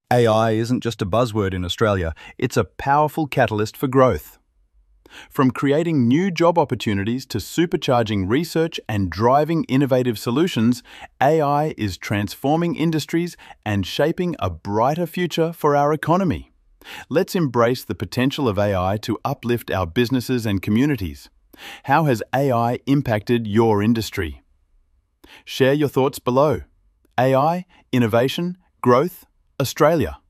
AI isn't just a buzzword in Australia, it's a powerful catalyst for growth. From creating new job opportunities to supercharging research and driving innovative solutions, AI is transforming industries and shaping a brighter future for our economy. Let's embrace the potential of AI to uplift our businesses and communities. How has AI impacted your industry? Share your thoughts below. AI, Innovation, Growth, Australia.